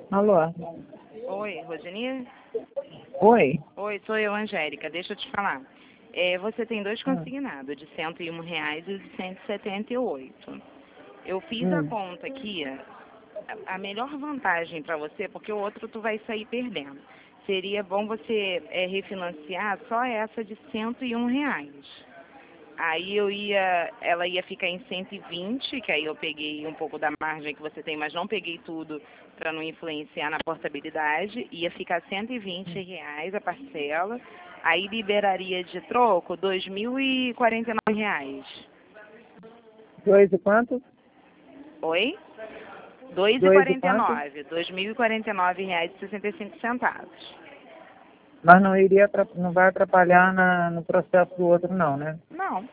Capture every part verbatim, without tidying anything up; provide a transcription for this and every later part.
Alô? Oi, Rodini? Oi? Oi, sou eu, Angélica. Deixa eu te falar. É, você tem dois Hum. consignados, de cento e um reais e de cento e setenta e oito. Eu fiz a Hum. conta aqui, a, a melhor vantagem para você, porque o outro tu vai sair perdendo. Seria bom você é, refinanciar só essa de cento e um reais. Aí eu ia, ela ia ficar em cento e vinte, que aí eu peguei um pouco da margem que você tem, mas não peguei tudo para não influenciar na portabilidade. Ia ficar cento e vinte reais a parcela. Aí liberaria de troco dois mil e quarenta e nove reais. Dois e quanto? Oi? Dois e Dois e quarenta e quanto? nove. Dois mil e quarenta e nove reais e sessenta e cinco centavos. Mas não iria, atra- não vai atrapalhar na, no processo do outro não, né? Não,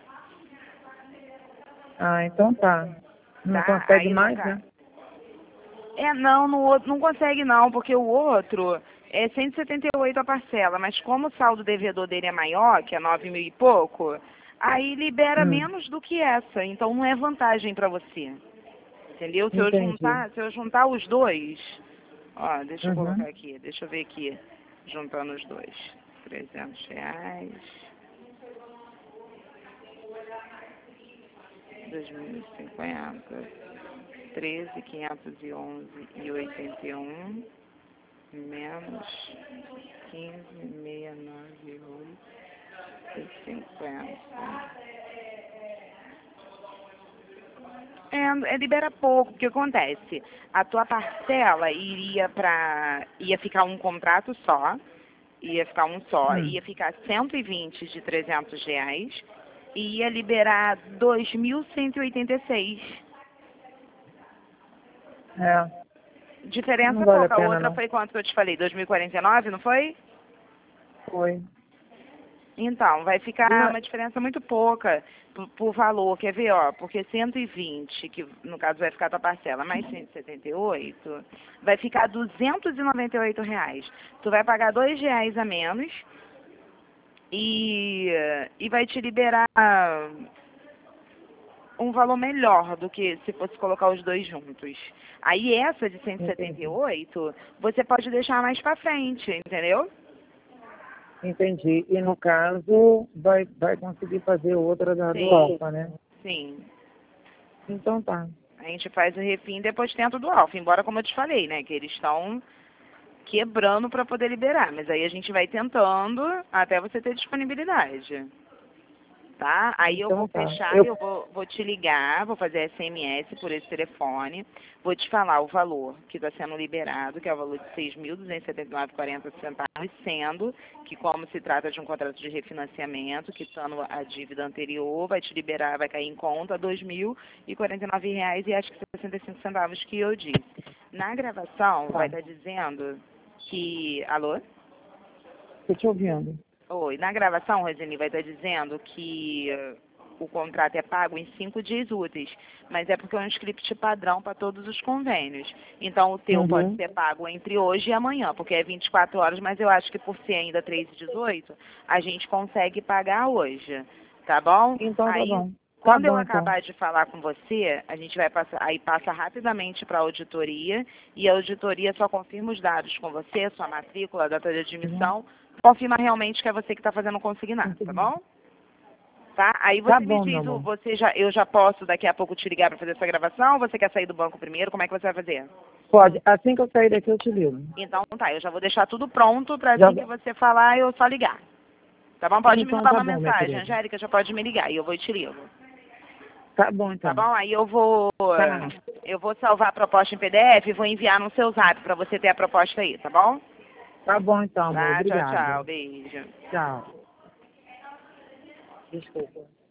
Ah, então tá. Não tá? consegue Aí no mais, caso. né? É, não, no outro não consegue não, porque o outro é cento e setenta e oito a parcela, mas como o saldo devedor dele é maior, que é nove mil e pouco, aí libera Hum. menos do que essa, então não é vantagem para você. Entendeu? Se eu Entendi. juntar, se eu juntar os dois, ó, deixa eu colocar Uhum. aqui, deixa eu ver aqui, juntando os dois. trezentos reais, dois mil e cinquenta, treze mil quinhentos e onze e oitenta e um, menos quinze mil seiscentos e noventa e oito e cinquenta. É, é, libera pouco, o que acontece? A tua parcela iria para, ia ficar um contrato só, ia ficar um só, Hum. ia ficar cento e vinte de trezentos reais e ia liberar dois mil cento e oitenta e seis. É. Não Diferença vale a pouca. A pena outra não. foi quanto que eu te falei? dois mil e quarenta e nove, não foi? Foi. Então, vai E ficar na- uma diferença muito pouca por, por valor. Quer ver, ó? Porque cento e vinte, que no caso vai ficar a tua parcela, mais cento e setenta e oito, vai ficar duzentos e noventa e oito reais. Tu vai pagar dois reais a menos e, e vai te liberar um valor melhor do que se fosse colocar os dois juntos. Aí essa de cento e setenta e Entendi. oito, você pode deixar mais pra frente, entendeu? Entendi. E no caso, vai, vai conseguir fazer outra da do Sim, Alfa, né? sim. Então tá. A gente faz o refim e depois tenta do Alfa. Embora, como eu te falei, né, que eles estão quebrando para poder liberar. Mas aí a gente vai tentando até você ter disponibilidade. Tá? Aí eu vou Então tá. fechar, Eu, eu vou, vou te ligar, vou fazer S M S por esse telefone, vou te falar o valor que está sendo liberado, que é o valor de seis mil duzentos e setenta e nove reais e quarenta centavos, sendo que como se trata de um contrato de refinanciamento, quitando a dívida anterior, vai te liberar, vai cair em conta dois mil e quarenta e nove reais e acho que sessenta e cinco centavos que eu disse. Na gravação vai tá. estar dizendo que... Alô? Tô te ouvindo. Oi, na gravação, Rosine, vai estar dizendo que eh, o contrato é pago em cinco dias úteis, mas é porque é um script padrão para todos os convênios. Então, o teu pode Uhum. ser pago entre hoje e amanhã, porque é vinte e quatro horas, mas eu acho que por ser ainda três e dezoito, a gente consegue pagar hoje, tá bom? Então tá Aí, bom. Tá quando eu bom então. acabar de falar com você, a gente vai passar, aí passa rapidamente para a auditoria, e a auditoria só confirma os dados com você, sua matrícula, data de Uhum. admissão, confirma realmente que é você que está fazendo o consignado, tá Entendi. bom? Tá? Aí Tá você me bom, meu diz, o- amor. você já, eu já posso daqui a pouco te ligar para fazer essa gravação, ou você quer sair do banco primeiro? Como é que você vai fazer? Pode. Assim que eu sair daqui, eu te ligo. Então tá, eu já vou deixar tudo pronto para Já... assim que você falar eu só ligar. Tá bom? Pode me Então mandar tá uma bom, minha mensagem, querida. Angélica, já pode me ligar e eu vou e te ligo. Tá bom, Tá então. bom? Aí eu vou Tá. eu vou salvar a proposta em P D F e vou enviar no seu zap para você ter a proposta aí, tá bom? Tá bom, então, amor. Tá, tchau, Obrigada. tchau, beijo. Tchau. Desculpa.